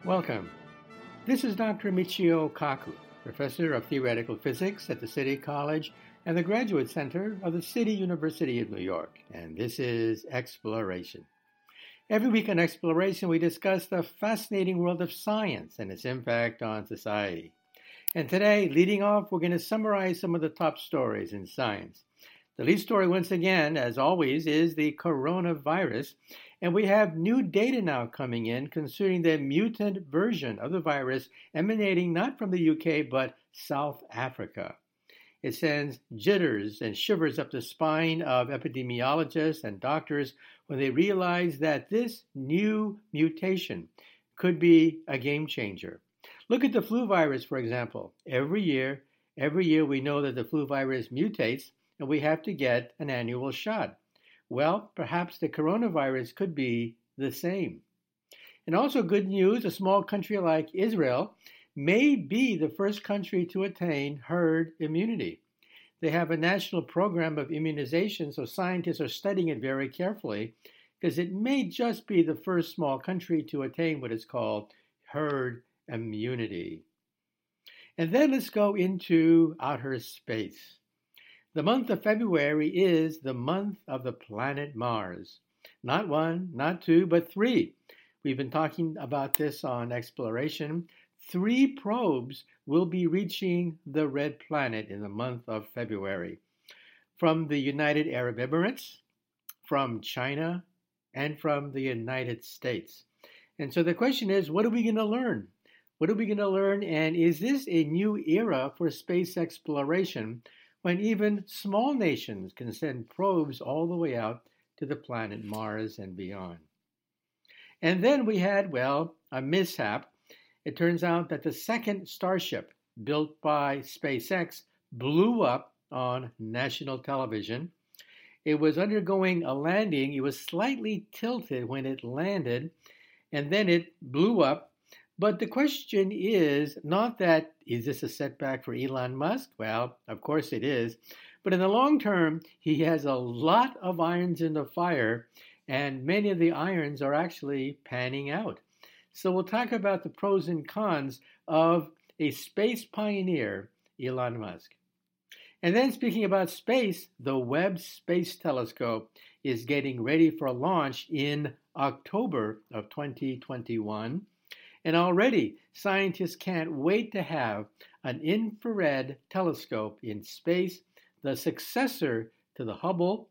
Welcome. This is Dr. Michio Kaku, Professor of Theoretical Physics at the City College and the Graduate Center of the City University of New York, and this is Exploration. Every week on Exploration, we discuss the fascinating world of science and its impact on society. And today, leading off, we're going to summarize some of the top stories in science. The lead story, once again, as always, is the coronavirus. And we have new data now coming in concerning the mutant version of the virus emanating not from the UK, but South Africa. It sends jitters and shivers up the spine of epidemiologists and doctors when they realize that this new mutation could be a game changer. Look at the flu virus, for example. Every year we know that the flu virus mutates and we have to get an annual shot. Well, perhaps the coronavirus could be the same. And also good news, a small country like Israel may be the first country to attain herd immunity. They have a national program of immunization, so scientists are studying it very carefully because it may just be the first small country to attain what is called herd immunity. And then let's go into outer space. The month of February is the month of the planet Mars. Not one, not two, but three. We've been talking about this on Exploration. 3 probes will be reaching the red planet in the month of February. From the United Arab Emirates, from China, and from the United States. And so the question is, what are we going to learn? What are we going to learn? And is this a new era for space exploration when even small nations can send probes all the way out to the planet Mars and beyond? And then we had, a mishap. It turns out that the second Starship built by SpaceX blew up on national television. It was undergoing a landing. It was slightly tilted when it landed, and then it blew up. But the question is not that, is this a setback for Elon Musk? Well, of course it is. But in the long term, he has a lot of irons in the fire, and many of the irons are actually panning out. So we'll talk about the pros and cons of a space pioneer, Elon Musk. And then speaking about space, the Webb Space Telescope is getting ready for launch in October of 2021. And already, scientists can't wait to have an infrared telescope in space, the successor to the Hubble.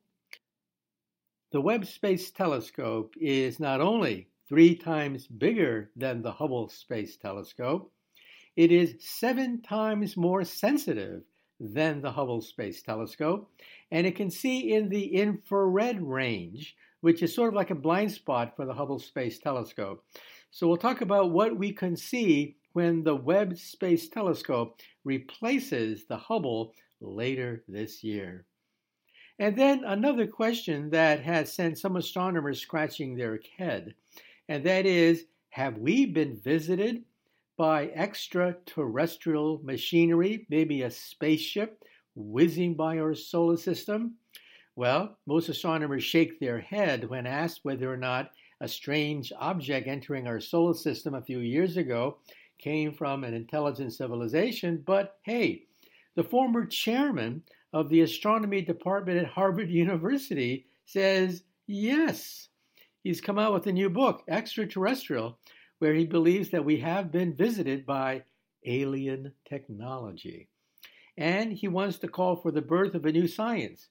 The Webb Space Telescope is not only 3 times bigger than the Hubble Space Telescope, it is 7 times more sensitive than the Hubble Space Telescope, and it can see in the infrared range, which is sort of like a blind spot for the Hubble Space Telescope. So we'll talk about what we can see when the Webb Space Telescope replaces the Hubble later this year. And then another question that has sent some astronomers scratching their head, and that is, have we been visited by extraterrestrial machinery, maybe a spaceship whizzing by our solar system? Well, most astronomers shake their head when asked whether or not a strange object entering our solar system a few years ago came from an intelligent civilization. But hey, the former chairman of the astronomy department at Harvard University says yes. He's come out with a new book, Extraterrestrial, where he believes that we have been visited by alien technology. And he wants to call for the birth of a new science,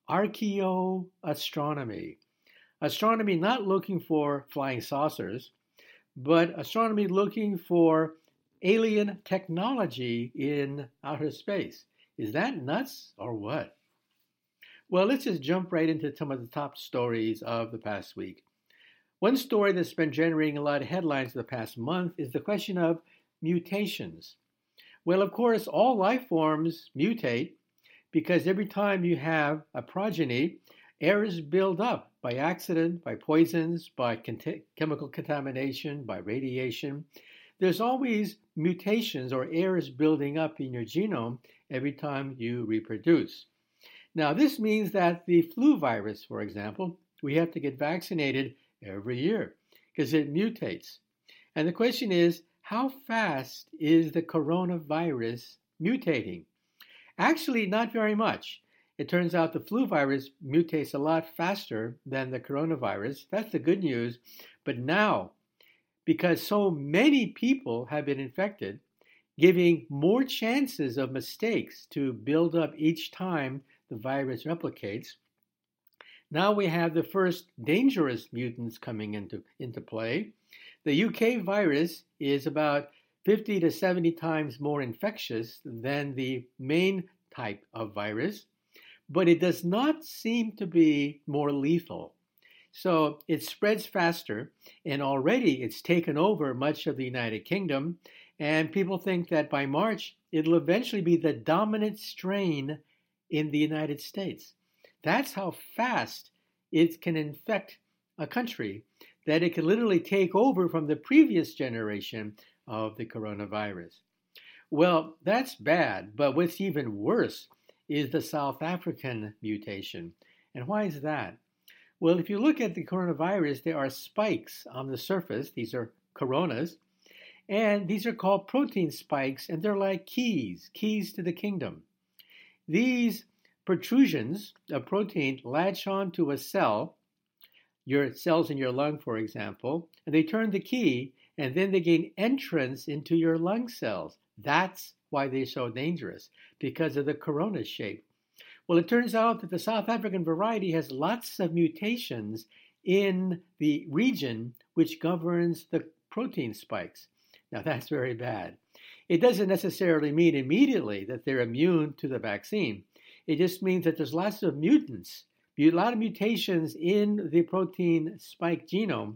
archaeoastronomy. Astronomy not looking for flying saucers, but astronomy looking for alien technology in outer space. Is that nuts or what? Well, let's just jump right into some of the top stories of the past week. One story that's been generating a lot of headlines the past month is the question of mutations. Well, of course, all life forms mutate because every time you have a progeny, errors build up by accident, by poisons, by chemical contamination, by radiation. There's always mutations or errors building up in your genome every time you reproduce. Now, this means that the flu virus, for example, we have to get vaccinated every year because it mutates. And the question is, how fast is the coronavirus mutating? Actually, not very much. It turns out the flu virus mutates a lot faster than the coronavirus. That's the good news. But now, because so many people have been infected, giving more chances of mistakes to build up each time the virus replicates, now we have the first dangerous mutants coming into play. The UK virus is about 50 to 70 times more infectious than the main type of virus, but it does not seem to be more lethal. So it spreads faster, and already it's taken over much of the United Kingdom, and people think that by March it'll eventually be the dominant strain in the United States. That's how fast it can infect a country, that it can literally take over from the previous generation of the coronavirus. Well, that's bad, but what's even worse is the South African mutation. And why is that? Well, if you look at the coronavirus, there are spikes on the surface. These are coronas, and these are called protein spikes, and they're like keys to the kingdom. These protrusions of protein latch onto a cell, your cells in your lung, for example, and they turn the key, and then they gain entrance into your lung cells. That's why they're so dangerous, because of the corona shape. Well, it turns out that the South African variety has lots of mutations in the region which governs the protein spikes. Now, that's very bad. It doesn't necessarily mean immediately that they're immune to the vaccine. It just means that there's lots of mutants, a lot of mutations in the protein spike genome,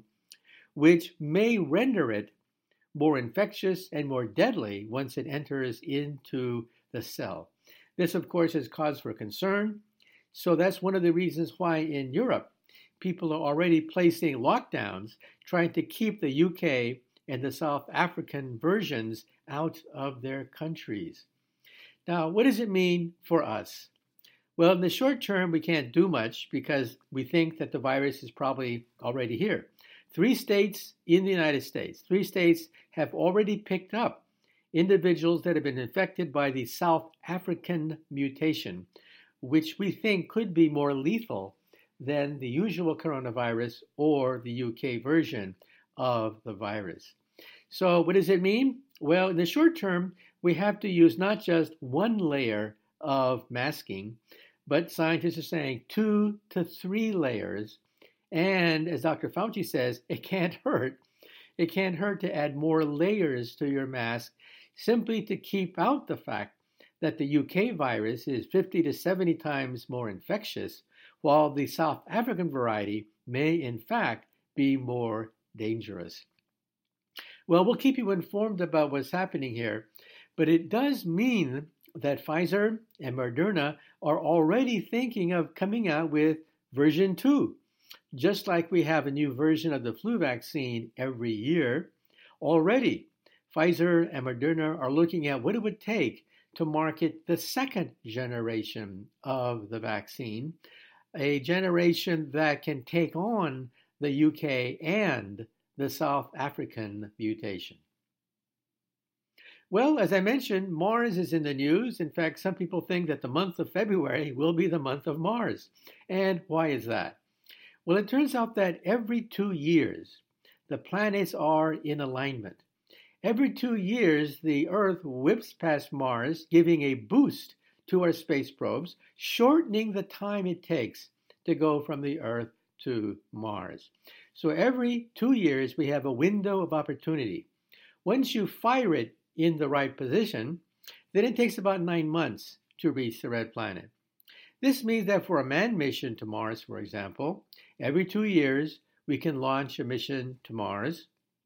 which may render it more infectious and more deadly once it enters into the cell. This, of course, is cause for concern. So that's one of the reasons why in Europe, people are already placing lockdowns, trying to keep the UK and the South African versions out of their countries. Now, what does it mean for us? Well, in the short term, we can't do much because we think that the virus is probably already here. 3 states in the United States, 3 states have already picked up individuals that have been infected by the South African mutation, which we think could be more lethal than the usual coronavirus or the UK version of the virus. So what does it mean? Well, in the short term, we have to use not just one layer of masking, but scientists are saying 2 to 3 layers. And as Dr. Fauci says, it can't hurt. It can't hurt to add more layers to your mask simply to keep out the fact that the UK virus is 50 to 70 times more infectious, while the South African variety may in fact be more dangerous. Well, we'll keep you informed about what's happening here, but it does mean that Pfizer and Moderna are already thinking of coming out with version 2. Just like we have a new version of the flu vaccine every year, already Pfizer and Moderna are looking at what it would take to market the second generation of the vaccine, a generation that can take on the UK and the South African mutation. Well, as I mentioned, Mars is in the news. In fact, some people think that the month of February will be the month of Mars. And why is that? Well, it turns out that every 2 years, the planets are in alignment. Every 2 years, the Earth whips past Mars, giving a boost to our space probes, shortening the time it takes to go from the Earth to Mars. So every 2 years, we have a window of opportunity. Once you fire it in the right position, then it takes about 9 months to reach the red planet. This means that for a manned mission to Mars, for example, every 2 years, we can launch a mission to Mars.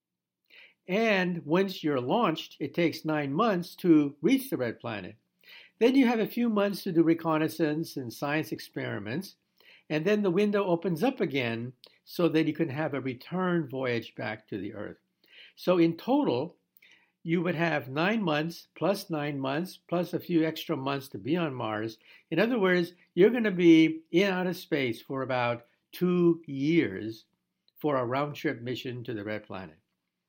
And once you're launched, it takes 9 months to reach the red planet. Then you have a few months to do reconnaissance and science experiments. And then the window opens up again so that you can have a return voyage back to the Earth. So in total, you would have 9 months plus 9 months plus a few extra months to be on Mars. In other words, you're going to be in outer space for about 2 years for a round-trip mission to the red planet.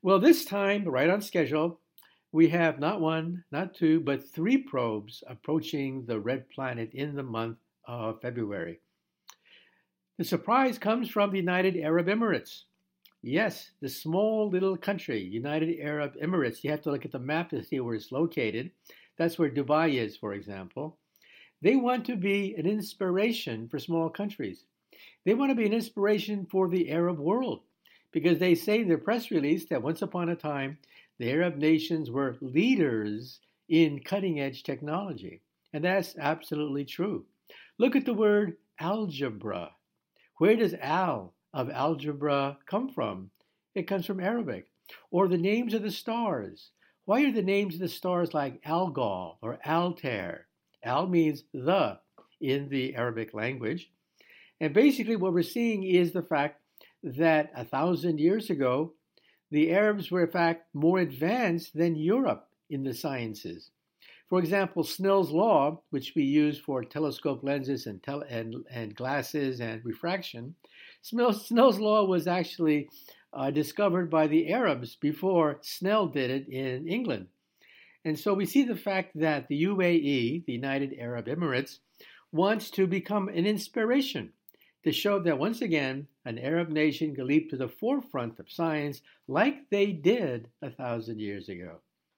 Well, this time, right on schedule, we have not one, not two, but three probes approaching the red planet in the month of February. The surprise comes from the United Arab Emirates. Yes, the small little country, United Arab Emirates. You have to look at the map to see where it's located. That's where Dubai is, for example. They want to be an inspiration for small countries. They want to be an inspiration for the Arab world because they say in their press release that once upon a time, the Arab nations were leaders in cutting edge technology. And that's absolutely true. Look at the word algebra. Where does of algebra come from? It comes from Arabic. Or the names of the stars. Why are the names of the stars like Algol or Altair? Al means the in the Arabic language. And basically what we're seeing is the fact that 1,000 years ago, the Arabs were in fact more advanced than Europe in the sciences. For example, Snell's law, which we use for telescope lenses and glasses and refraction, Snell's law was actually discovered by the Arabs before Snell did it in England. And so we see the fact that the UAE, the United Arab Emirates, wants to become an inspiration to show that once again, an Arab nation can leap to the forefront of science like they did 1,000 years ago.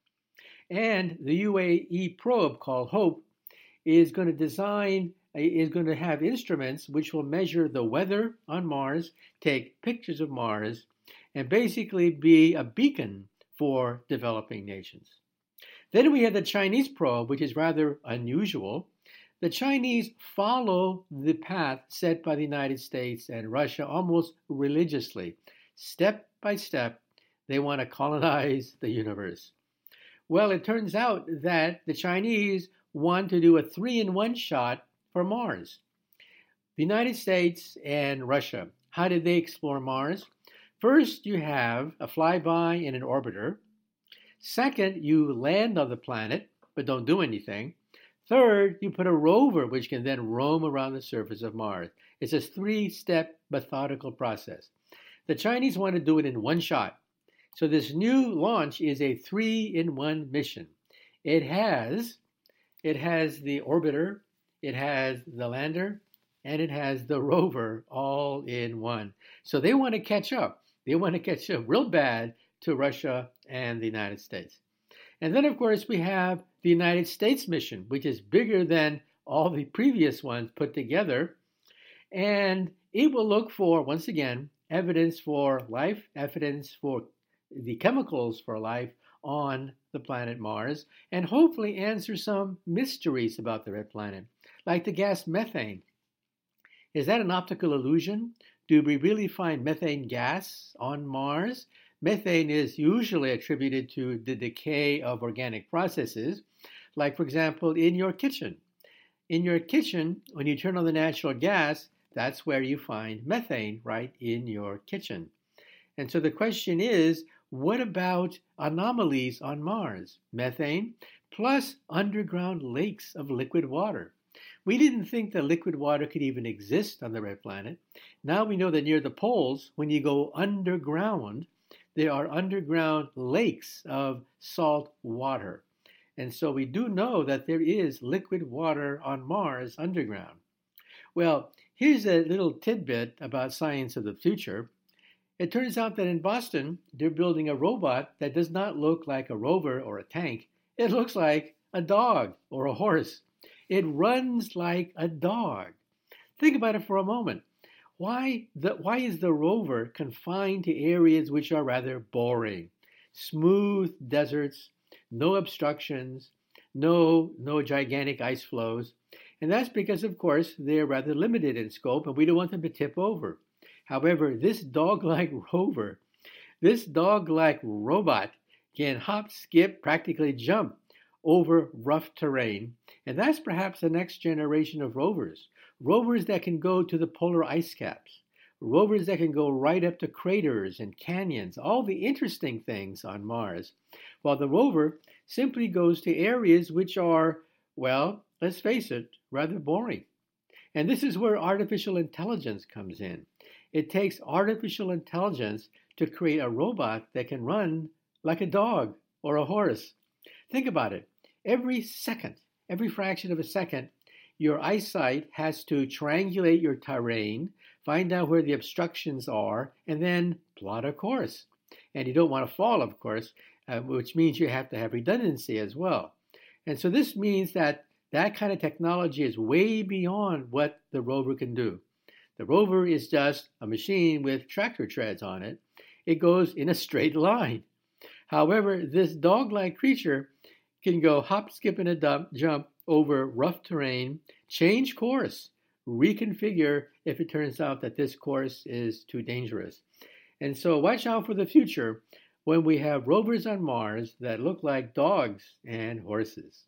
And the UAE probe called HOPE is going to have instruments which will measure the weather on Mars, take pictures of Mars, and basically be a beacon for developing nations. Then we have the Chinese probe, which is rather unusual. The Chinese follow the path set by the United States and Russia almost religiously. Step by step, they want to colonize the universe. Well, it turns out that the Chinese want to do a 3-in-1 shot for Mars. The United States and Russia, how did they explore Mars? First, you have a flyby and an orbiter. Second, you land on the planet, but don't do anything. Third, you put a rover which can then roam around the surface of Mars. It's a 3-step methodical process. The Chinese want to do it in one shot. So this new launch is a 3-in-1 mission. It has the orbiter, it has the lander, and it has the rover all in one. So they want to catch up. They want to catch up real bad to Russia and the United States. And then, of course, we have the United States mission, which is bigger than all the previous ones put together. And it will look for, once again, evidence for life, evidence for the chemicals for life on the planet Mars, and hopefully answer some mysteries about the red planet, like the gas methane. Is that an optical illusion? Do we really find methane gas on Mars? Methane is usually attributed to the decay of organic processes, like, for example, in your kitchen. In your kitchen, when you turn on the natural gas, that's where you find methane, right in your kitchen. And so the question is, what about anomalies on Mars? Methane plus underground lakes of liquid water. We didn't think that liquid water could even exist on the red planet. Now we know that near the poles, when you go underground, there are underground lakes of salt water. And so we do know that there is liquid water on Mars underground. Well, here's a little tidbit about science of the future. It turns out that in Boston, they're building a robot that does not look like a rover or a tank. It looks like a dog or a horse. It runs like a dog. Think about it for a moment. Why is the rover confined to areas which are rather boring? Smooth deserts, no obstructions, no gigantic ice flows. And that's because, of course, they're rather limited in scope and we don't want them to tip over. However, this dog-like rover, this dog-like robot can hop, skip, practically jump over rough terrain. And that's perhaps the next generation of rovers. Rovers that can go to the polar ice caps. Rovers that can go right up to craters and canyons, all the interesting things on Mars. While the rover simply goes to areas which are, well, let's face it, rather boring. And this is where artificial intelligence comes in. It takes artificial intelligence to create a robot that can run like a dog or a horse. Think about it. Every second, every fraction of a second, your eyesight has to triangulate your terrain, find out where the obstructions are, and then plot a course. And you don't want to fall, of course, which means you have to have redundancy as well. And so this means that that kind of technology is way beyond what the rover can do. The rover is just a machine with tractor treads on it. It goes in a straight line. However, this dog-like creature can go hop, skip, and a jump over rough terrain, change course, reconfigure if it turns out that this course is too dangerous. And so watch out for the future when we have rovers on Mars that look like dogs and horses.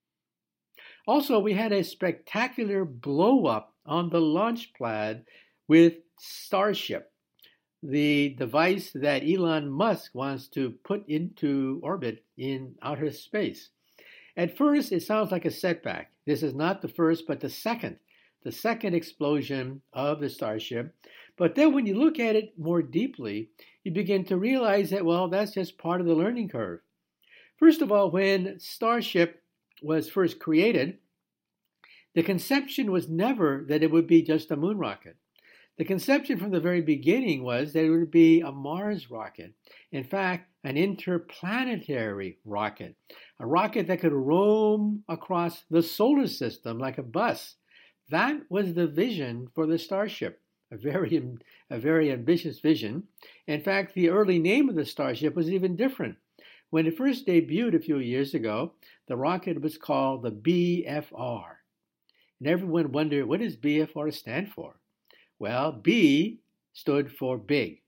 Also, we had a spectacular blow-up on the launch pad with Starship, the device that Elon Musk wants to put into orbit in outer space. At first, it sounds like a setback. This is not the first, but the second explosion of the Starship. But then when you look at it more deeply, you begin to realize that, well, that's just part of the learning curve. First of all, when Starship was first created, the conception was never that it would be just a moon rocket. The conception from the very beginning was that it would be a Mars rocket. In fact, an interplanetary rocket, a rocket that could roam across the solar system like a bus. That was the vision for the Starship, a very ambitious vision. In fact, the early name of the Starship was even different. When it first debuted a few years ago, the rocket was called the BFR. And everyone wondered, what does BFR stand for? Well, B stood for big.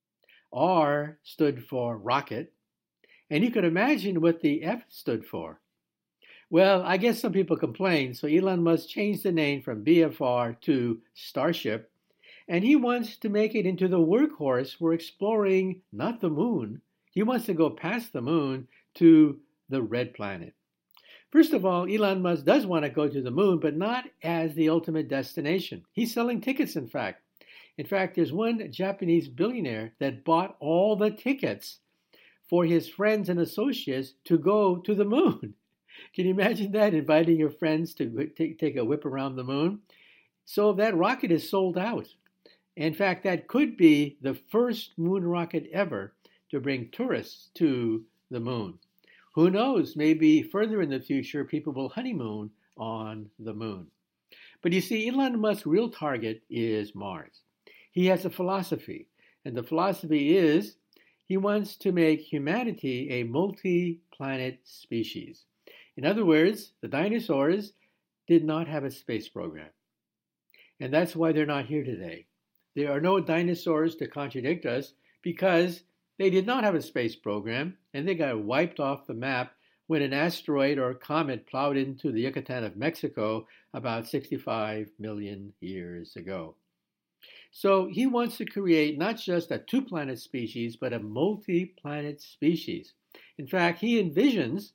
R stood for rocket. And you could imagine what the F stood for. Well, I guess some people complained, so Elon Musk changed the name from BFR to Starship. And he wants to make it into the workhorse for exploring not the moon. He wants to go past the moon to the red planet. First of all, Elon Musk does want to go to the moon, but not as the ultimate destination. He's selling tickets, in fact. In fact, there's one Japanese billionaire that bought all the tickets for his friends and associates to go to the moon. Can you imagine that, inviting your friends to take a whip around the moon? So that rocket is sold out. In fact, that could be the first moon rocket ever to bring tourists to the moon. Who knows, maybe further in the future, people will honeymoon on the moon. But you see, Elon Musk's real target is Mars. He has a philosophy, and the philosophy is he wants to make humanity a multi-planet species. In other words, the dinosaurs did not have a space program. And that's why they're not here today. There are no dinosaurs to contradict us because they did not have a space program, and they got wiped off the map when an asteroid or comet plowed into the Yucatan of Mexico about 65 million years ago. So he wants to create not just a two-planet species, but a multi-planet species. In fact, he envisions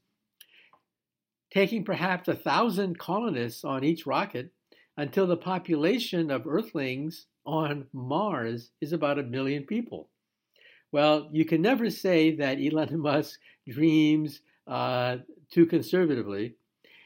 taking perhaps 1,000 colonists on each rocket until the population of Earthlings on Mars is about 1 million people. Well, you can never say that Elon Musk dreams too conservatively.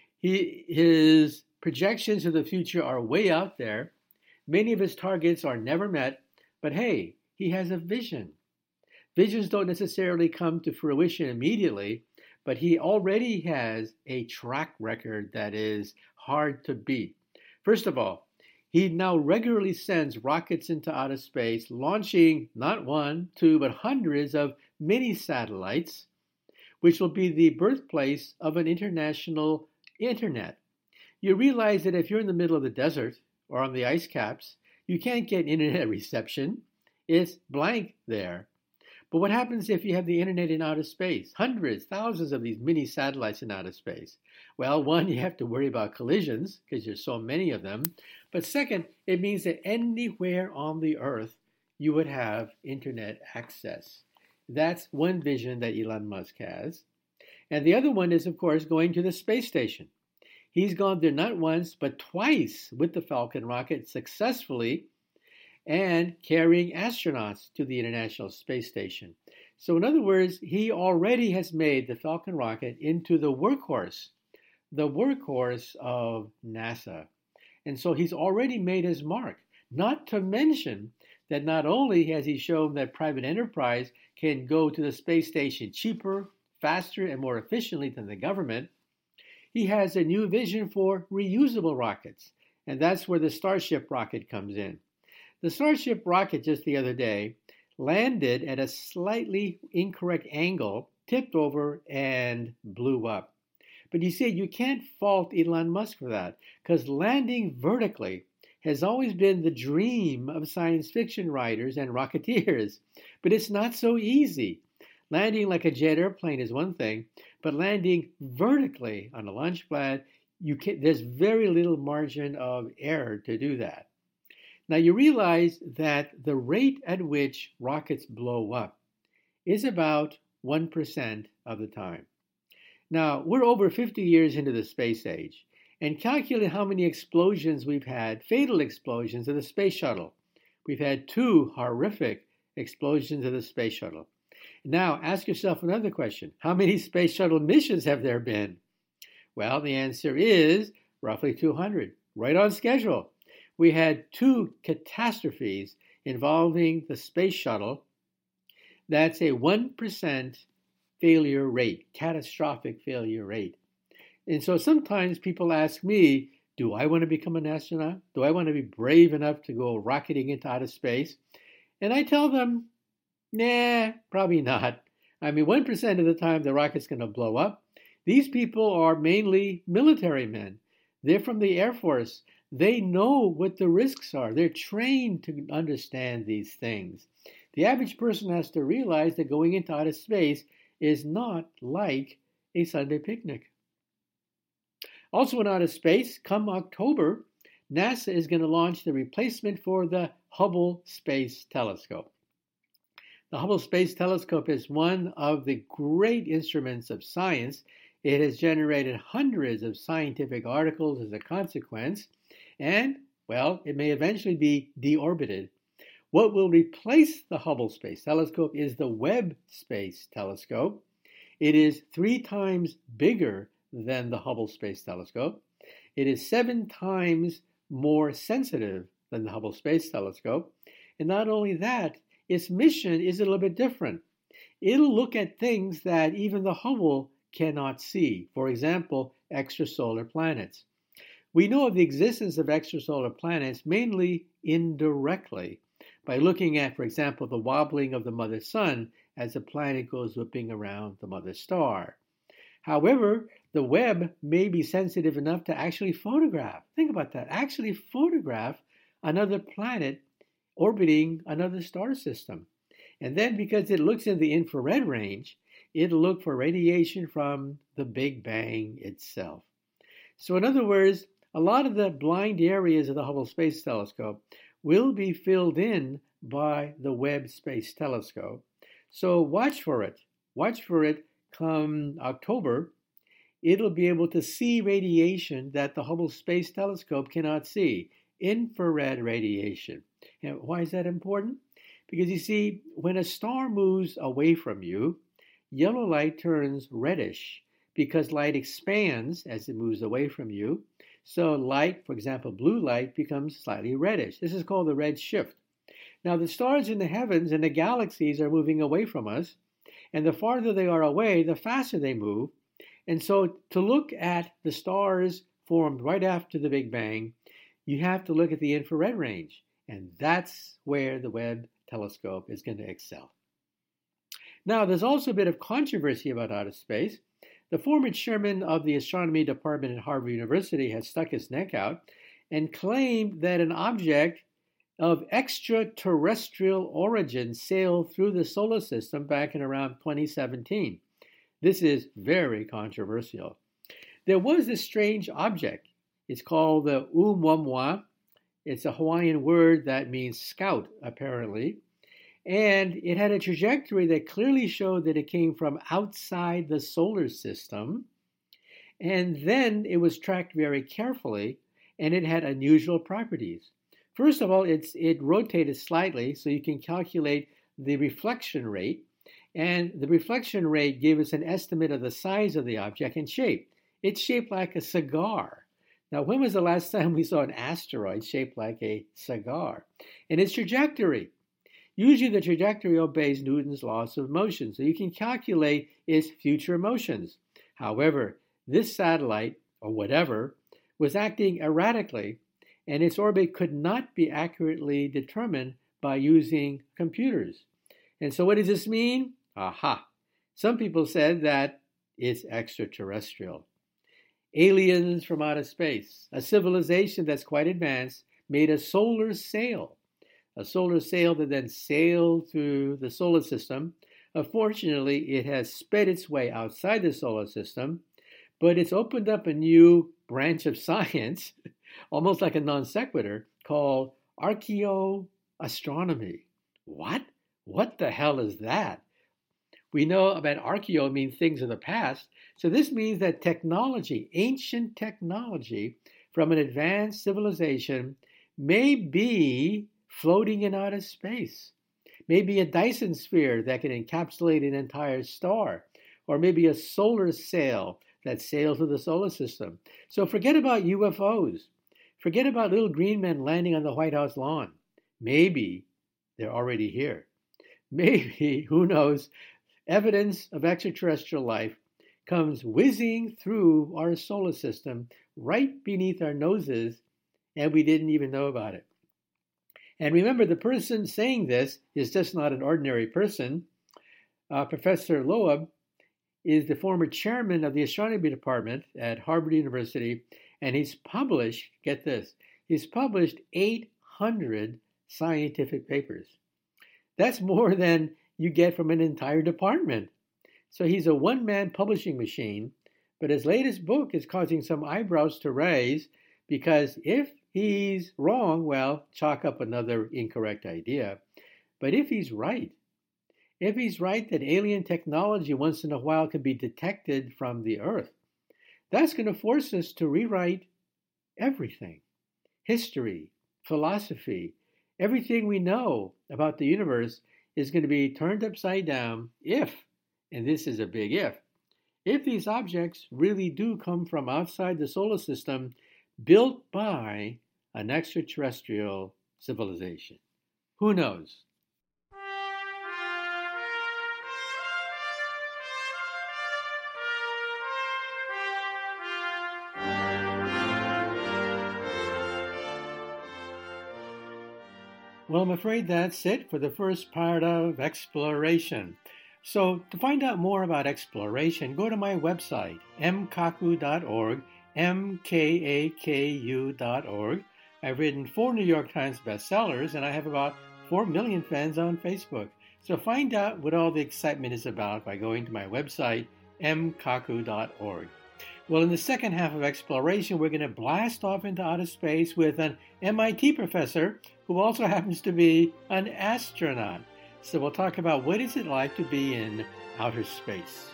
His projections of the future are way out there. Many of his targets are never met, but hey, he has a vision. Visions don't necessarily come to fruition immediately, but he already has a track record that is hard to beat. First of all, he now regularly sends rockets into outer space, launching not one, two, but hundreds of mini satellites, which will be the birthplace of an international internet. You realize that if you're in the middle of the desert or on the ice caps, you can't get internet reception. It's blank there. But what happens if you have the internet in outer space? Hundreds, thousands of these mini satellites in outer space. Well, one, you have to worry about collisions because there's so many of them. But second, it means that anywhere on the earth, you would have internet access. That's one vision that Elon Musk has. And the other one is, of course, going to the space station. He's gone there not once, but twice with the Falcon rocket successfully. and carrying astronauts to the International Space Station. So, in other words, he already has made the Falcon rocket into the workhorse of NASA. And so he's already made his mark. Not to mention that not only has he shown that private enterprise can go to the space station cheaper, faster, and more efficiently than the government, he has a new vision for reusable rockets. And that's where the Starship rocket comes in. The Starship rocket just the other day landed at a slightly incorrect angle, tipped over, and blew up. But you see, you can't fault Elon Musk for that, because landing vertically has always been the dream of science fiction writers and rocketeers. But it's not so easy. Landing like a jet airplane is one thing, but landing vertically on a launch pad, there's very little margin of error to do that. Now you realize that the rate at which rockets blow up is about 1% of the time. Now, we're over 50 years into the space age, and calculate how many explosions we've had, fatal explosions of the space shuttle. We've had 2 horrific explosions of the space shuttle. Now, ask yourself another question. How many space shuttle missions have there been? Well, the answer is roughly 200, right on schedule. We had 2 catastrophes involving the space shuttle. That's a 1% failure rate, catastrophic failure rate. And so sometimes people ask me, do I want to become an astronaut? Do I want to be brave enough to go rocketing into outer space? And I tell them, nah, probably not. I mean, 1% of the time the rocket's going to blow up. These people are mainly military men. They're from the Air Force. They know what the risks are. They're trained to understand these things. The average person has to realize that going into outer space is not like a Sunday picnic. Also in outer space, come October, NASA is going to launch the replacement for the Hubble Space Telescope. The Hubble Space Telescope is one of the great instruments of science. It has generated hundreds of scientific articles as a consequence, and, well, it may eventually be deorbited. What will replace the Hubble Space Telescope is the Webb Space Telescope. It is 3 times bigger than the Hubble Space Telescope. It is 7 times more sensitive than the Hubble Space Telescope. And not only that, its mission is a little bit different. It'll look at things that even the Hubble cannot see. For example, extrasolar planets. We know of the existence of extrasolar planets mainly indirectly by looking at, for example, the wobbling of the mother sun as the planet goes whipping around the mother star. However, the Webb may be sensitive enough to actually photograph. Think about that. Actually photograph another planet orbiting another star system. And then because it looks in the infrared range, it'll look for radiation from the Big Bang itself. So in other words, a lot of the blind areas of the Hubble Space Telescope will be filled in by the Webb Space Telescope. So watch for it. Watch for it come October. It'll be able to see radiation that the Hubble Space Telescope cannot see, infrared radiation. And why is that important? Because you see, when a star moves away from you, yellow light turns reddish because light expands as it moves away from you. So light, for example, blue light, becomes slightly reddish. This is called the red shift. Now the stars in the heavens and the galaxies are moving away from us, and the farther they are away, the faster they move. And so to look at the stars formed right after the Big Bang, you have to look at the infrared range, and that's where the Webb telescope is going to excel. Now, there's also a bit of controversy about outer space. The former chairman of the astronomy department at Harvard University has stuck his neck out and claimed that an object of extraterrestrial origin sailed through the solar system back in around 2017. This is very controversial. There was this strange object. It's called the Oumuamua. It's a Hawaiian word that means scout, apparently. And it had a trajectory that clearly showed that it came from outside the solar system. And then it was tracked very carefully, and it had unusual properties. First of all, it rotated slightly, so you can calculate the reflection rate. And the reflection rate gave us an estimate of the size of the object and shape. It's shaped like a cigar. Now, when was the last time we saw an asteroid shaped like a cigar? And its trajectory. Usually the trajectory obeys Newton's laws of motion, so you can calculate its future motions. However, this satellite, or whatever, was acting erratically, and its orbit could not be accurately determined by using computers. And so what does this mean? Aha! Some people said that it's extraterrestrial. Aliens from outer space, a civilization that's quite advanced, made a solar sail that then sailed through the solar system. Unfortunately, it has sped its way outside the solar system, but it's opened up a new branch of science, almost like a non sequitur, called archaeoastronomy. What? What the hell is that? We know about archaeo means things of the past, so this means that technology, ancient technology from an advanced civilization may be floating in outer space. Maybe a Dyson sphere that can encapsulate an entire star, or maybe a solar sail that sails through the solar system. So forget about UFOs. Forget about little green men landing on the White House lawn. Maybe they're already here. Maybe, who knows, evidence of extraterrestrial life comes whizzing through our solar system right beneath our noses, and we didn't even know about it. And remember, the person saying this is just not an ordinary person. Professor Loeb is the former chairman of the astronomy department at Harvard University, and he's published, get this, he's published 800 scientific papers. That's more than you get from an entire department. So he's a one-man publishing machine, but his latest book is causing some eyebrows to raise, because if he's wrong, well, chalk up another incorrect idea. But if he's right that alien technology once in a while can be detected from the Earth, that's going to force us to rewrite everything. History, philosophy, everything we know about the universe is going to be turned upside down if, and this is a big if these objects really do come from outside the solar system, built by an extraterrestrial civilization. Who knows? Well, I'm afraid that's it for the first part of Exploration. So to find out more about exploration, go to my website, mkaku.org, mkaku.org. I've written 4 New York Times bestsellers, and I have about 4 million fans on Facebook. So find out what all the excitement is about by going to my website, mkaku.org. Well, in the second half of Exploration, we're going to blast off into outer space with an MIT professor who also happens to be an astronaut. So we'll talk about what is it like to be in outer space.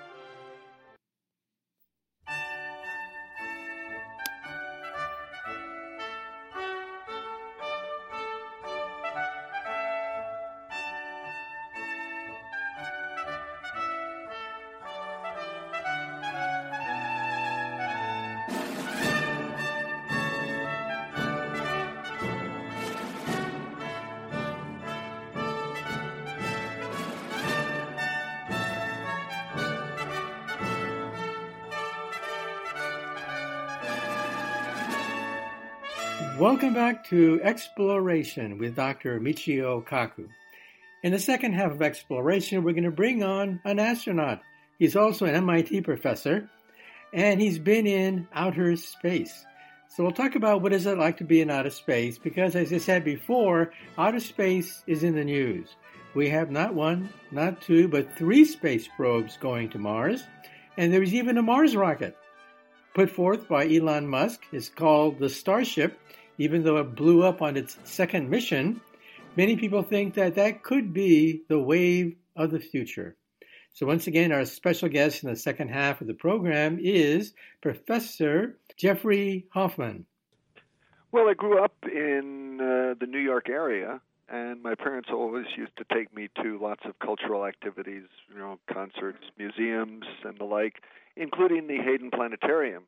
Welcome back to Exploration with Dr. Michio Kaku. In the second half of Exploration, we're going to bring on an astronaut. He's also an MIT professor, and he's been in outer space. So we'll talk about what is it like to be in outer space, because as I said before, outer space is in the news. We have not 1, not 2, but 3 space probes going to Mars, and there's even a Mars rocket put forth by Elon Musk. It's called the Starship. Even though it blew up on its second mission, many people think that that could be the wave of the future. So once again, our special guest in the second half of the program is Professor Jeffrey Hoffman. Well, I grew up in the New York area, and my parents always used to take me to lots of cultural activities, concerts, museums, and the like, including the Hayden Planetarium.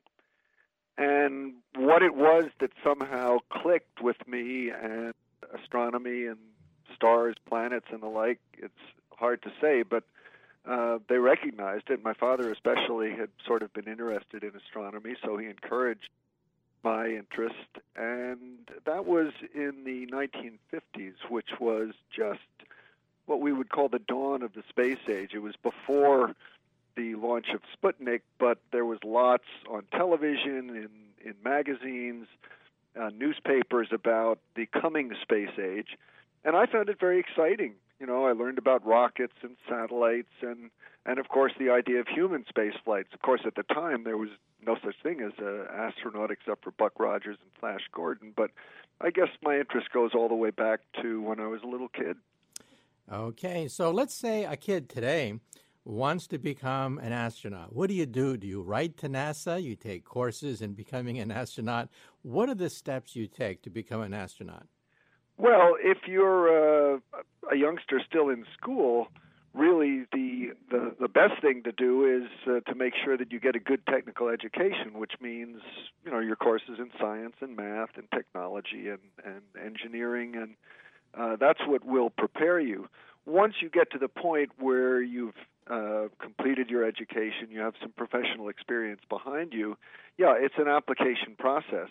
And what it was that somehow clicked with me and astronomy and stars, planets, and the like, it's hard to say, but they recognized it. My father especially had sort of been interested in astronomy, so he encouraged my interest, and that was in the 1950s, which was just what we would call the dawn of the space age. It was before the launch of Sputnik, but there was lots on television, in magazines, newspapers about the coming space age, and I found it very exciting. I learned about rockets and satellites and of course, the idea of human space flights. Of course, at the time, there was no such thing as an astronaut except for Buck Rogers and Flash Gordon, but I guess my interest goes all the way back to when I was a little kid. Okay, so let's say a kid today wants to become an astronaut. What do? Do you write to NASA? You take courses in becoming an astronaut? What are the steps you take to become an astronaut? Well, if you're a youngster still in school, really the best thing to do is to make sure that you get a good technical education, which means your courses in science and math and technology and engineering, and that's what will prepare you. Once you get to the point where you've completed your education, you have some professional experience behind you, it's an application process.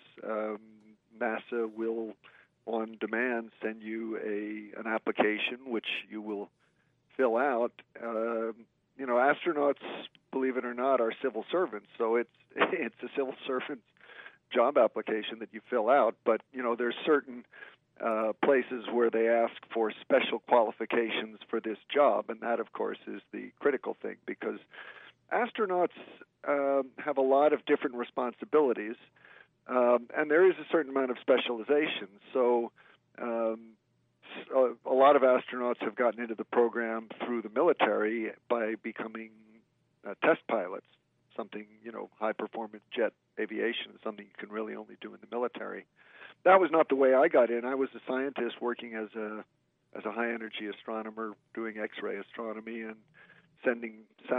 NASA will on demand send you an application which you will fill out. Astronauts, believe it or not, are civil servants, so it's a civil servant's job application that you fill out. But there's certain places where they ask for special qualifications for this job, and that, of course, is the critical thing, because astronauts have a lot of different responsibilities. And there is a certain amount of specialization. So a lot of astronauts have gotten into the program through the military by becoming test pilots, something, high-performance jet aviation is something you can really only do in the military. That was not the way I got in. I was a scientist working as a high-energy astronomer, doing X-ray astronomy and sending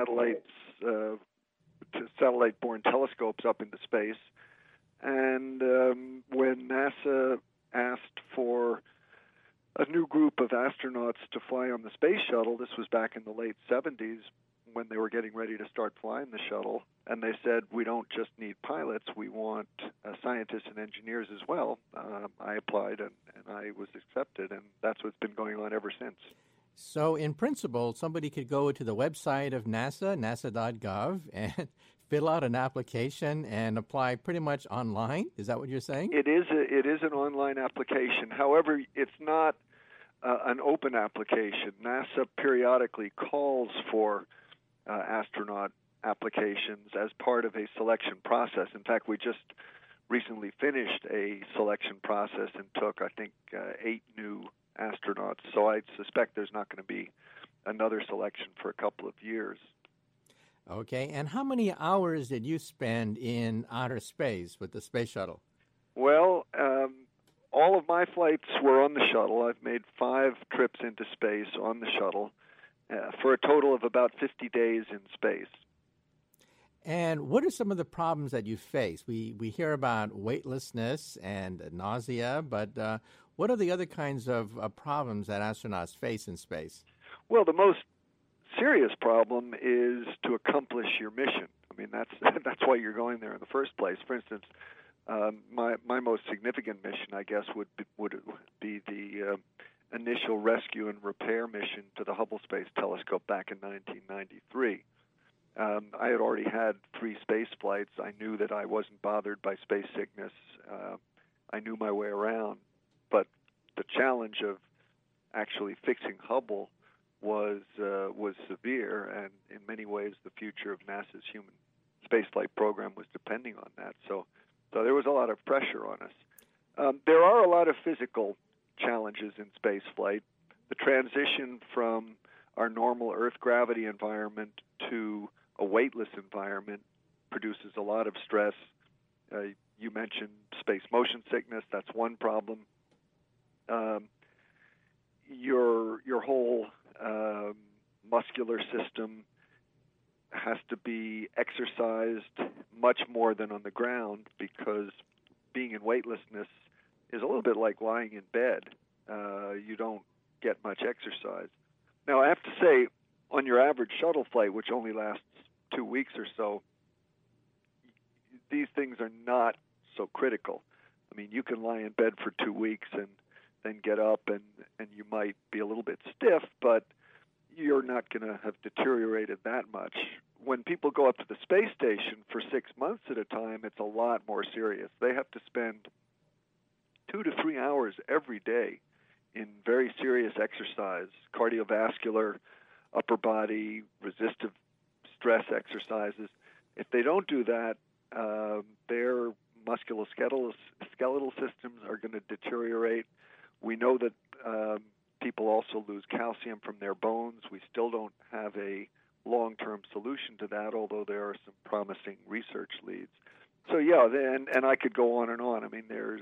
satellite-borne telescopes up into space. And when NASA asked for a new group of astronauts to fly on the space shuttle, this was back in the late 70s when they were getting ready to start flying the shuttle, and they said, we don't just need pilots, we want scientists and engineers as well. I applied, and I was accepted, and that's what's been going on ever since. So in principle, somebody could go to the website of NASA, nasa.gov, and fill out an application and apply pretty much online? Is that what you're saying? It is an online application. However, it's not an open application. NASA periodically calls for astronaut applications as part of a selection process. In fact, we just recently finished a selection process and took, I think, 8 new astronauts. So I suspect there's not going to be another selection for a couple of years. Okay, and how many hours did you spend in outer space with the space shuttle? Well, all of my flights were on the shuttle. I've made 5 trips into space on the shuttle for a total of about 50 days in space. And what are some of the problems that you face? We hear about weightlessness and nausea, but what are the other kinds of problems that astronauts face in space? Well, the most serious problem is to accomplish your mission. I mean, that's why you're going there in the first place. For instance, my most significant mission, I guess, would be the initial rescue and repair mission to the Hubble Space Telescope back in 1993. I had already had 3 space flights. I knew that I wasn't bothered by space sickness. I knew my way around. But the challenge of actually fixing Hubble was severe, and in many ways the future of NASA's human spaceflight program was depending on that. So there was a lot of pressure on us. There are a lot of physical challenges in spaceflight. The transition from our normal Earth gravity environment to a weightless environment produces a lot of stress. You mentioned space motion sickness. That's one problem. Your whole muscular system has to be exercised much more than on the ground, because being in weightlessness is a little bit like lying in bed. You don't get much exercise. Now, I have to say, on your average shuttle flight, which only lasts 2 weeks or so, these things are not so critical. I mean, you can lie in bed for 2 weeks and then get up, and you might be a little bit stiff, but you're not going to have deteriorated that much. When people go up to the space station for 6 months at a time, it's a lot more serious. They have to spend 2 to 3 hours every day in very serious exercise, cardiovascular, upper body, resistive stress exercises. If they don't do that, their musculoskeletal systems are going to deteriorate. We know that people also lose calcium from their bones. We still don't have a long-term solution to that, although there are some promising research leads. So yeah, and I could go on and on. I mean,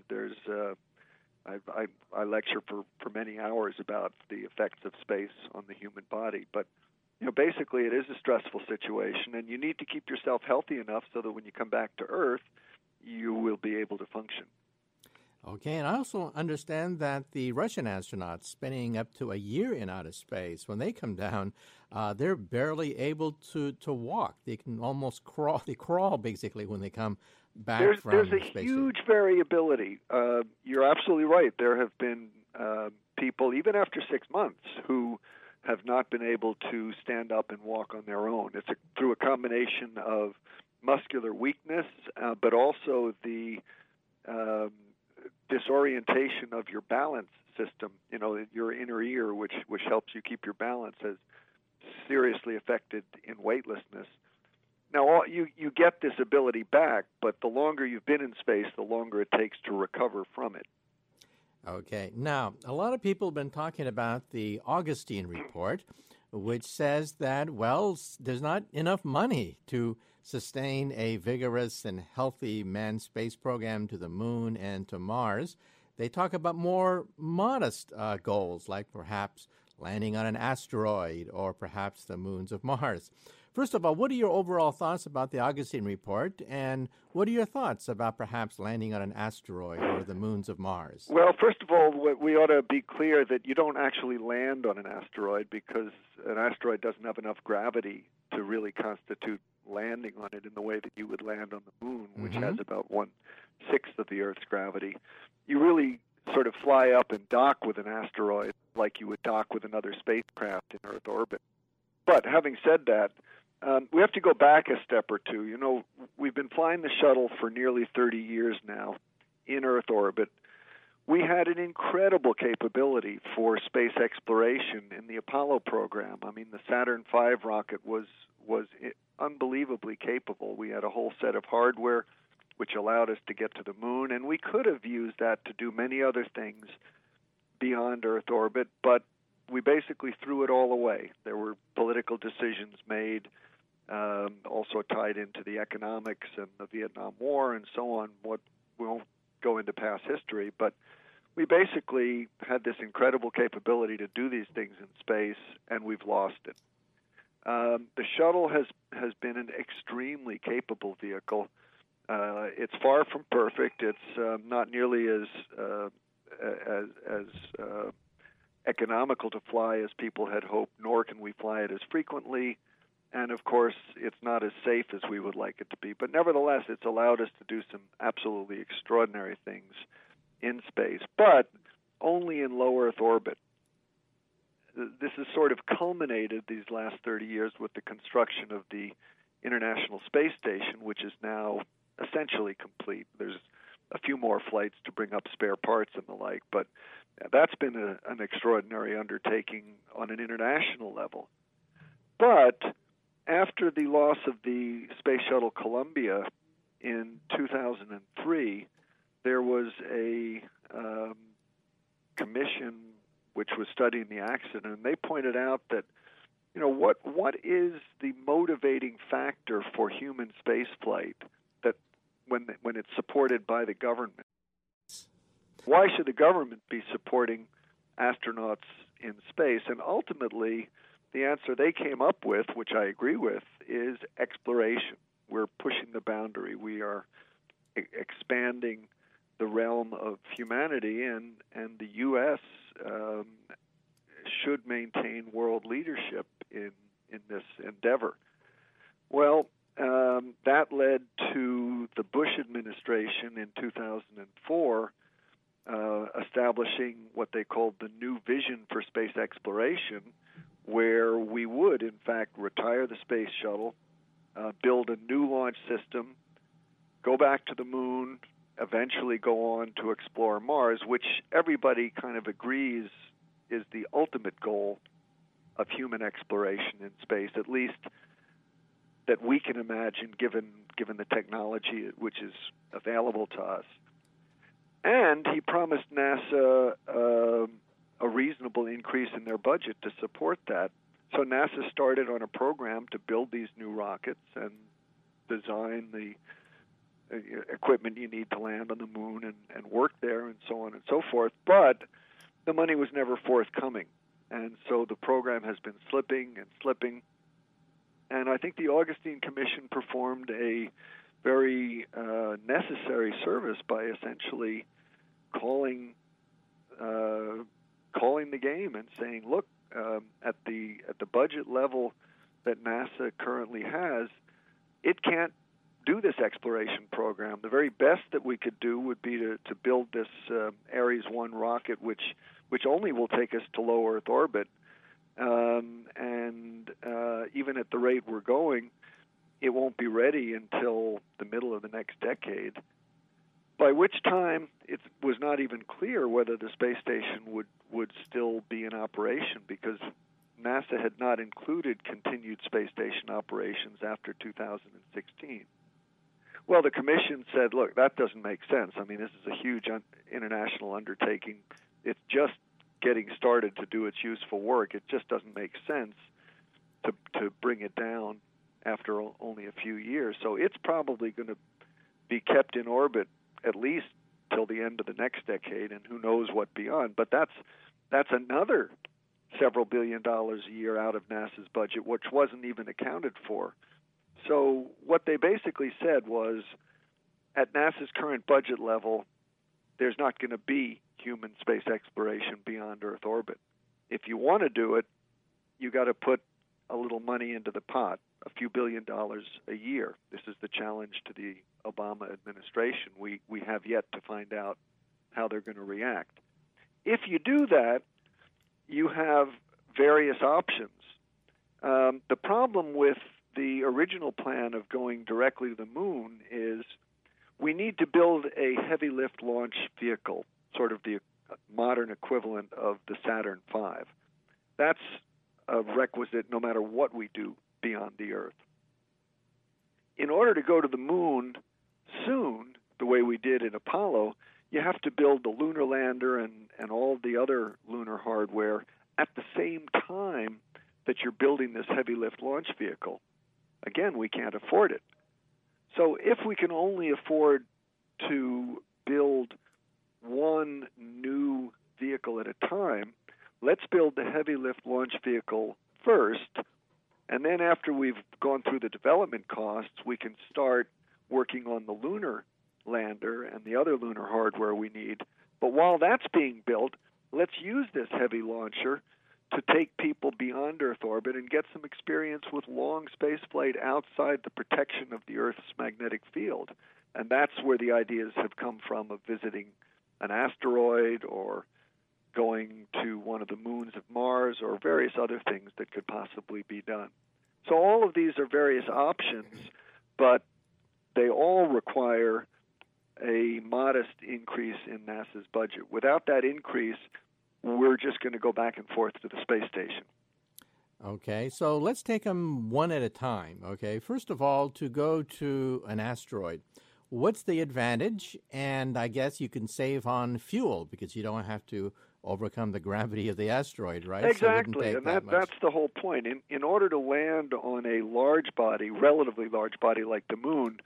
I lecture for many hours about the effects of space on the human body, but basically it is a stressful situation, and you need to keep yourself healthy enough so that when you come back to Earth, you will be able to function. Okay, and I also understand that the Russian astronauts spending up to a year in outer space, when they come down, they're barely able to walk. They can almost crawl. They crawl, basically, when they come back from There's a space huge variability. You're absolutely right. There have been people, even after 6 months, who have not been able to stand up and walk on their own. It's through a combination of muscular weakness, but also the disorientation of your balance system. Your inner ear, which helps you keep your balance, has seriously affected in weightlessness. Now, you get this ability back, but the longer you've been in space, the longer it takes to recover from it. Okay. Now, a lot of people have been talking about the Augustine report, which says that, well, there's not enough money to sustain a vigorous and healthy manned space program to the moon and to Mars. They talk about more modest goals, like perhaps landing on an asteroid or perhaps the moons of Mars. First of all, what are your overall thoughts about the Augustine report, and what are your thoughts about perhaps landing on an asteroid or the moons of Mars? Well, first of all, we ought to be clear that you don't actually land on an asteroid, because an asteroid doesn't have enough gravity to really constitute landing on it in the way that you would land on the moon, which has about 1/6 of the Earth's gravity. You really sort of fly up and dock with an asteroid like you would dock with another spacecraft in Earth orbit. But having said that, we have to go back a step or two. We've been flying the shuttle for nearly 30 years now in Earth orbit. We had an incredible capability for space exploration in the Apollo program. I mean, the Saturn V rocket was unbelievably capable. We had a whole set of hardware which allowed us to get to the moon, and we could have used that to do many other things beyond Earth orbit, but we basically threw it all away. There were political decisions made, also tied into the economics and the Vietnam War and so on. We won't go into past history, but we basically had this incredible capability to do these things in space, and we've lost it. The shuttle has been an extremely capable vehicle. It's far from perfect. It's not nearly as economical to fly as people had hoped, nor can we fly it as frequently. And of course, it's not as safe as we would like it to be. But nevertheless, it's allowed us to do some absolutely extraordinary things in space, but only in low Earth orbit. This has sort of culminated these last 30 years with the construction of the International Space Station, which is now essentially complete. There's a few more flights to bring up spare parts and the like, but that's been an extraordinary undertaking on an international level. But after the loss of the Space Shuttle Columbia in 2003, there was a commission which was studying the accident, and they pointed out that, what is the motivating factor for human spaceflight that when it's supported by the government. Why should the government be supporting astronauts in space? And ultimately, the answer they came up with, which I agree with, is exploration. We're pushing the boundary. We are expanding the realm of humanity, and the U.S. Should maintain world leadership in this endeavor. Well, that led to the Bush administration in 2004 establishing what they called the New Vision for Space Exploration, where we would, in fact, retire the space shuttle, build a new launch system, go back to the moon, eventually go on to explore Mars, which everybody kind of agrees is the ultimate goal of human exploration in space, at least that we can imagine given the technology which is available to us. And he promised NASA a reasonable increase in their budget to support that. So NASA started on a program to build these new rockets and design the equipment you need to land on the moon and work there and so on and so forth. But the money was never forthcoming. And so the program has been slipping and slipping. And I think the Augustine Commission performed a very necessary service by essentially calling the game and saying, look, at the budget level that NASA currently has, it can't do this exploration program. The very best that we could do would be to build this Ares 1 rocket, which only will take us to low Earth orbit. And even at the rate we're going, it won't be ready until the middle of the next decade, by which time it was not even clear whether the space station would still be in operation, because NASA had not included continued space station operations after 2016. Well, the commission said, look, that doesn't make sense. I mean, this is a huge international undertaking. It's just getting started to do its useful work. It just doesn't make sense to bring it down after only a few years. So it's probably going to be kept in orbit at least till the end of the next decade, and who knows what beyond. But that's another several $1 billion a year out of NASA's budget, which wasn't even accounted for. So what they basically said was, at NASA's current budget level, there's not going to be human space exploration beyond Earth orbit. If you want to do it, you got to put a little money into the pot, a few $1 billion a year. This is the challenge to the Obama administration. We have yet to find out how they're going to react. If you do that, you have various options. The problem with the original plan of going directly to the moon is we need to build a heavy lift launch vehicle, sort of the modern equivalent of the Saturn V. That's a requisite no matter what we do beyond the Earth. In order to go to the moon soon, the way we did in Apollo, you have to build the lunar lander and all the other lunar hardware at the same time that you're building this heavy lift launch vehicle. Again, we can't afford it. So if we can only afford to build one new vehicle at a time, let's build the heavy lift launch vehicle first, and then after we've gone through the development costs, we can start working on the lunar lander and the other lunar hardware we need. But while that's being built, let's use this heavy launcher to take people beyond Earth orbit and get some experience with long space flight outside the protection of the Earth's magnetic field. And that's where the ideas have come from, of visiting an asteroid or going to one of the moons of Mars or various other things that could possibly be done. So all of these are various options, but they all require a modest increase in NASA's budget. Without that increase, we're just going to go back and forth to the space station. Okay, so let's take them one at a time, okay? First of all, to go to an asteroid, what's the advantage? And I guess you can save on fuel because you don't have to overcome the gravity of the asteroid, right? Exactly, so and that's the whole point. In order to land on a large body, relatively large body like the moon,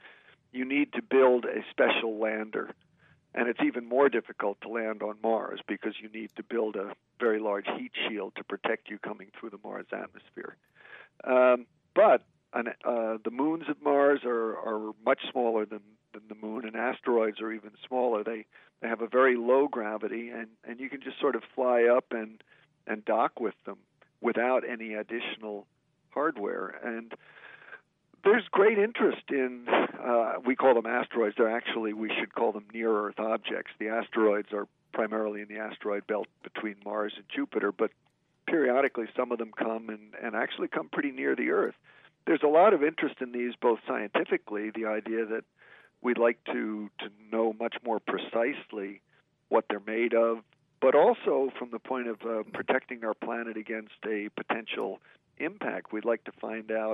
you need to build a special lander. And it's even more difficult to land on Mars because you need to build a very large heat shield to protect you coming through the Mars atmosphere. But the moons of Mars are much smaller than the moon, and asteroids are even smaller. They have a very low gravity, and you can just sort of fly up and dock with them without any additional hardware. And there's great interest in, we call them asteroids. They're actually, we should call them near-Earth objects. The asteroids are primarily in the asteroid belt between Mars and Jupiter, but periodically some of them come and actually come pretty near the Earth. There's a lot of interest in these, both scientifically, the idea that we'd like to know much more precisely what they're made of, but also from the point of protecting our planet against a potential impact. We'd like to find out,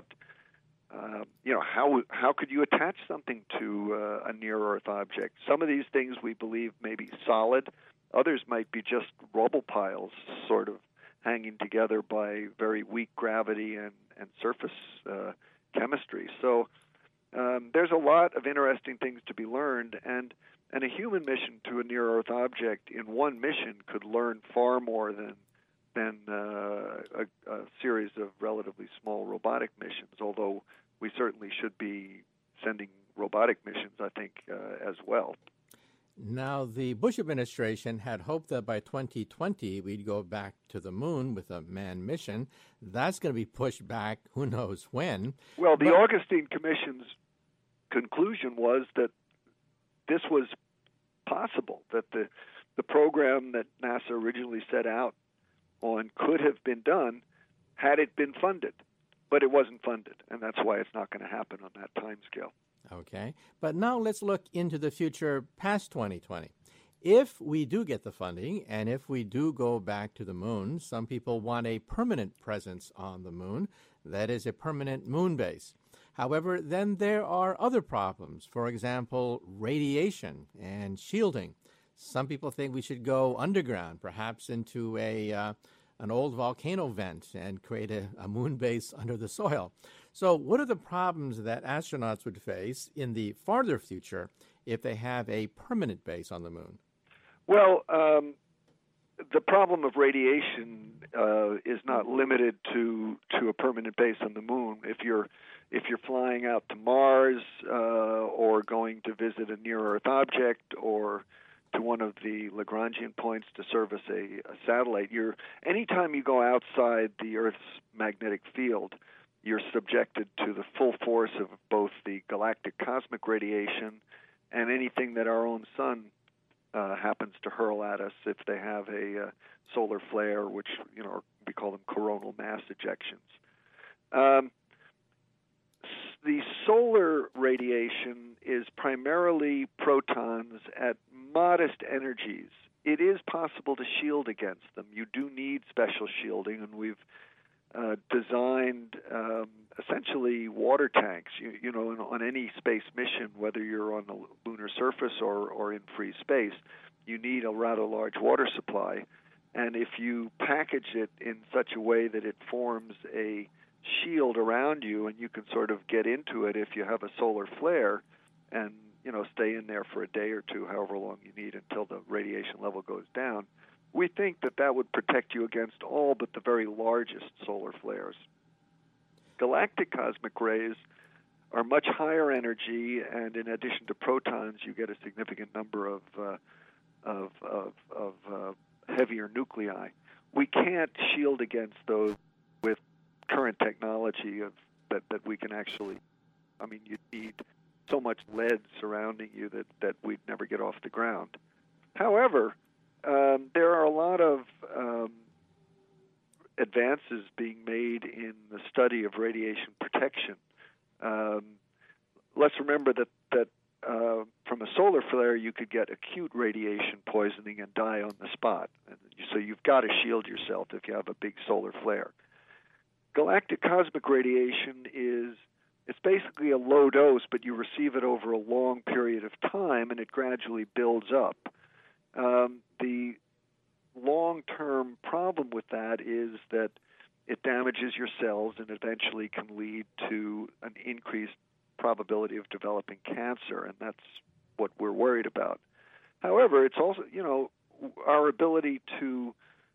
how could you attach something to a near-Earth object? Some of these things we believe may be solid. Others might be just rubble piles, sort of hanging together by very weak gravity and surface chemistry. So there's a lot of interesting things to be learned, and a human mission to a near-Earth object in one mission could learn far more than a series of relatively small robotic missions, although we certainly should be sending robotic missions, I think, as well. Now, the Bush administration had hoped that by 2020 we'd go back to the moon with a manned mission. That's going to be pushed back who knows when. Well, the Augustine Commission's conclusion was that this was possible, that the program that NASA originally set out on could have been done had it been funded, but it wasn't funded, and that's why it's not going to happen on that time scale. Okay, but now let's look into the future past 2020. If we do get the funding, and if we do go back to the moon, some people want a permanent presence on the moon, that is a permanent moon base. However, then there are other problems, for example, radiation and shielding. Some people think we should go underground, perhaps into an old volcano vent and create a moon base under the soil. So what are the problems that astronauts would face in the farther future if they have a permanent base on the moon? Well, the problem of radiation is not limited to a permanent base on the moon. If you're flying out to Mars or going to visit a near-Earth object or to one of the Lagrangian points to service a satellite, anytime you go outside the Earth's magnetic field, you're subjected to the full force of both the galactic cosmic radiation and anything that our own sun happens to hurl at us if they have a solar flare, which we call them coronal mass ejections. The solar radiation is primarily protons at modest energies. It is possible to shield against them. You do need special shielding, and we've designed essentially water tanks. On any space mission, whether you're on the lunar surface or in free space, you need a rather large water supply. And if you package it in such a way that it forms a shield around you and you can sort of get into it if you have a solar flare and stay in there for a day or two, however long you need until the radiation level goes down, we think that would protect you against all but the very largest solar flares. Galactic cosmic rays are much higher energy, and in addition to protons, you get a significant number of heavier nuclei. We can't shield against those with current technology that we can actually. You need so much lead surrounding you that we'd never get off the ground. However, there are a lot of advances being made in the study of radiation protection. Let's remember that from a solar flare, you could get acute radiation poisoning and die on the spot. And so you've got to shield yourself if you have a big solar flare. Galactic cosmic radiation it's basically a low dose, but you receive it over a long period of time, and it gradually builds up. The long-term problem with that is that it damages your cells and eventually can lead to an increased probability of developing cancer, and that's what we're worried about. However, it's also, our ability to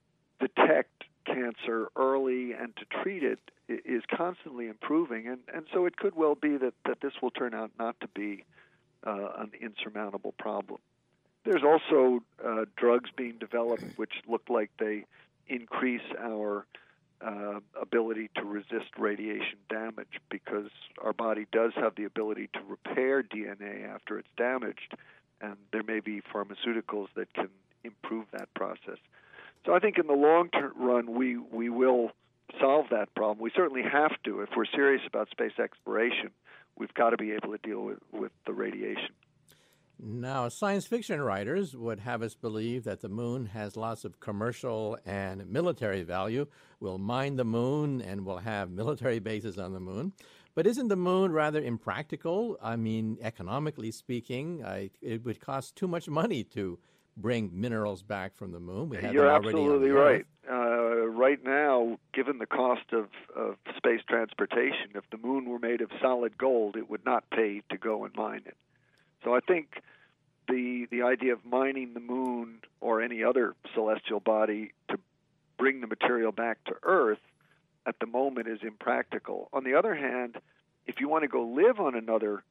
detect cancer early and to treat it is constantly improving, and so it could well be that this will turn out not to be an insurmountable problem. There's also drugs being developed which look like they increase our ability to resist radiation damage, because our body does have the ability to repair DNA after it's damaged, and there may be pharmaceuticals that can improve that process. So I think in the long run, we will solve that problem. We certainly have to. If we're serious about space exploration, we've got to be able to deal with the radiation. Now, science fiction writers would have us believe that the moon has lots of commercial and military value. We'll mine the moon and we'll have military bases on the moon. But isn't the moon rather impractical? I mean, economically speaking, it would cost too much money to bring minerals back from the moon. We have You're them already absolutely on the right. Earth. Right now, given the cost of space transportation, if the moon were made of solid gold, it would not pay to go and mine it. So I think the idea of mining the moon or any other celestial body to bring the material back to Earth at the moment is impractical. On the other hand, if you want to go live on another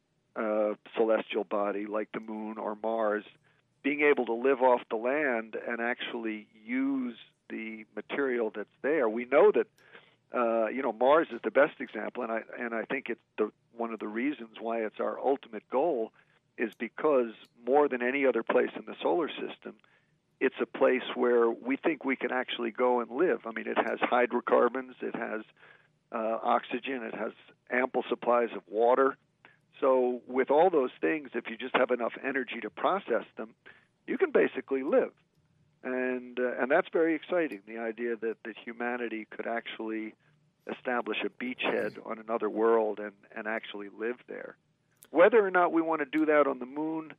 celestial body like the moon or Mars, being able to live off the land and actually use the material that's there. We know that Mars is the best example, and I think it's one of the reasons why it's our ultimate goal is because more than any other place in the solar system, it's a place where we think we can actually go and live. I mean, it has hydrocarbons, it has oxygen, it has ample supplies of water. So with all those things, if you just have enough energy to process them, you can basically live. And that's very exciting, the idea that humanity could actually establish a beachhead on another world and actually live there. Whether or not we want to do that on the moon,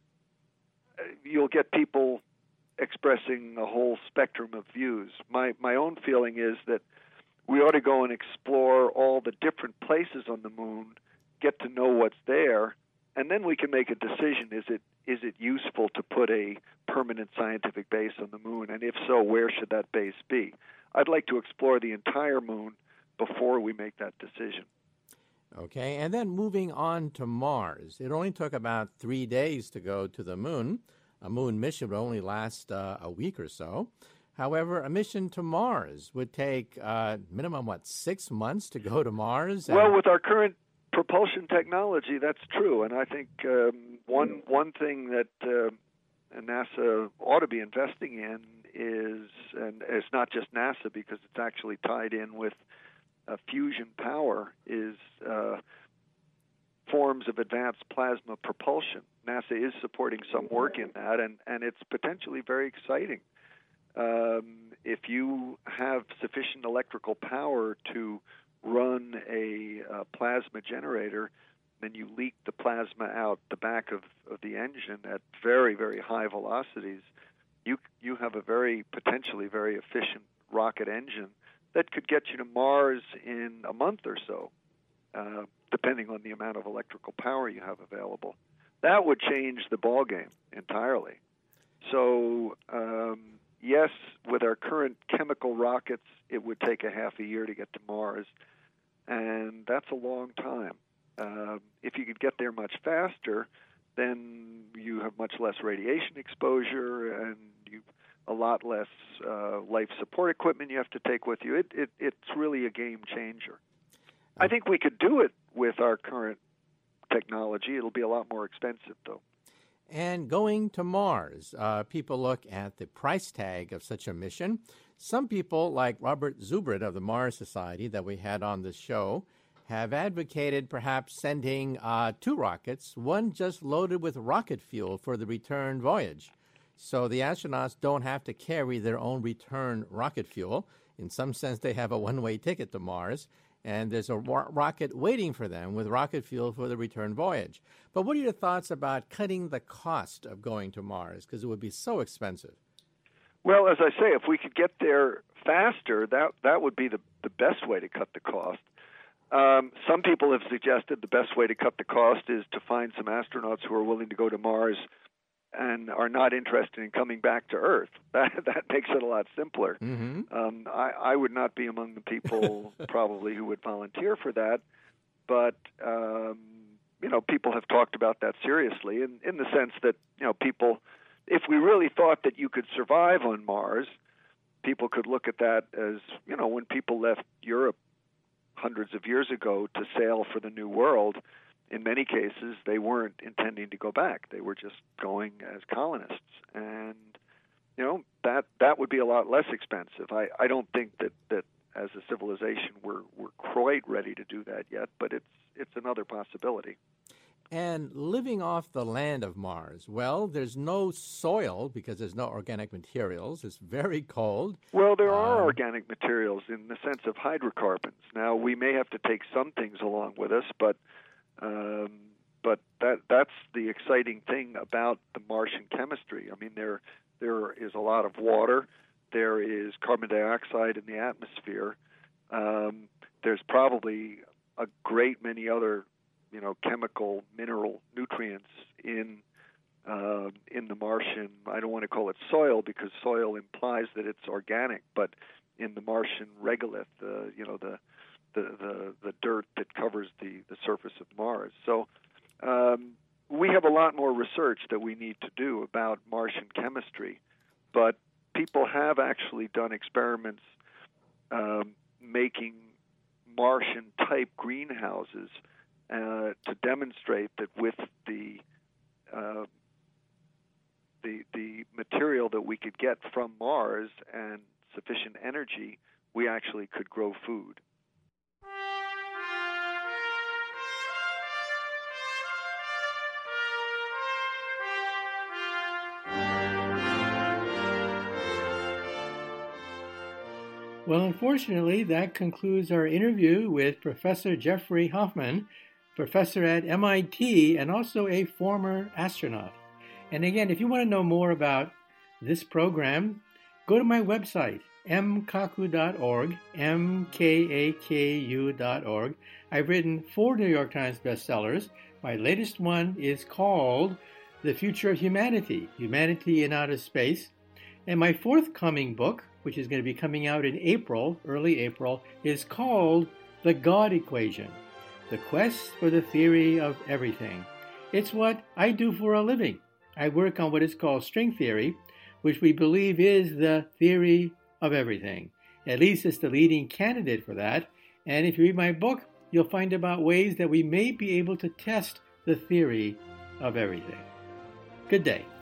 you'll get people expressing a whole spectrum of views. My own feeling is that we ought to go and explore all the different places on the moon, get to know what's there, and then we can make a decision. Is it useful to put a permanent scientific base on the moon? And if so, where should that base be? I'd like to explore the entire moon before we make that decision. Okay, and then moving on to Mars. It only took about 3 days to go to the moon. A moon mission would only last a week or so. However, a mission to Mars would take minimum, 6 months to go to Mars? Well, with our current propulsion technology, that's true. And I think one thing that NASA ought to be investing in is, and it's not just NASA because it's actually tied in with fusion power, is forms of advanced plasma propulsion. NASA is supporting some work in that, and it's potentially very exciting. If you have sufficient electrical power to run a plasma generator, then you leak the plasma out the back of the engine at very, very high velocities. You have a potentially very efficient rocket engine that could get you to Mars in a month or so, depending on the amount of electrical power you have available. That would change the ballgame entirely. So, yes, with our current chemical rockets, it would take a half a year to get to Mars, and that's a long time. If you could get there much faster, then you have much less radiation exposure and a lot less life support equipment you have to take with you. It's really a game changer. I think we could do it with our current technology. It'll be a lot more expensive, though. And going to Mars, people look at the price tag of such a mission. Some people, like Robert Zubrin of the Mars Society that we had on the show, have advocated perhaps sending 2 rockets, one just loaded with rocket fuel for the return voyage. So the astronauts don't have to carry their own return rocket fuel. In some sense, they have a one-way ticket to Mars, and there's a rocket waiting for them with rocket fuel for the return voyage. But what are your thoughts about cutting the cost of going to Mars? Because it would be so expensive. Well, as I say, if we could get there faster, that would be the best way to cut the cost. Some people have suggested the best way to cut the cost is to find some astronauts who are willing to go to Mars and are not interested in coming back to Earth. That makes it a lot simpler. Mm-hmm. I would not be among the people probably who would volunteer for that, but people have talked about that seriously in the sense that people, if we really thought that you could survive on Mars, people could look at that as when people left Europe hundreds of years ago to sail for the New World. In many cases, they weren't intending to go back. They were just going as colonists. And, that would be a lot less expensive. I don't think that as a civilization we're quite ready to do that yet, but it's another possibility. And living off the land of Mars, well, there's no soil because there's no organic materials. It's very cold. Well, there are organic materials in the sense of hydrocarbons. Now, we may have to take some things along with us, but that's the exciting thing about the Martian chemistry. I mean, there is a lot of water. There is carbon dioxide in the atmosphere. There's probably a great many other, chemical, mineral nutrients in the Martian. I don't want to call it soil because soil implies that it's organic, but in the Martian regolith, the dirt that covers the surface of Mars. So we have a lot more research that we need to do about Martian chemistry, but people have actually done experiments making Martian-type greenhouses to demonstrate that with the material that we could get from Mars and sufficient energy, we actually could grow food. Well, unfortunately, that concludes our interview with Professor Jeffrey Hoffman, professor at MIT and also a former astronaut. And again, if you want to know more about this program, go to my website, mkaku.org, mkaku.org. I've written 4 New York Times bestsellers. My latest one is called The Future of Humanity, Humanity in Outer Space. And my forthcoming book, which is going to be coming out in April, early April, is called The God Equation, The Quest for the Theory of Everything. It's what I do for a living. I work on what is called string theory, which we believe is the theory of everything. At least it's the leading candidate for that. And if you read my book, you'll find about ways that we may be able to test the theory of everything. Good day.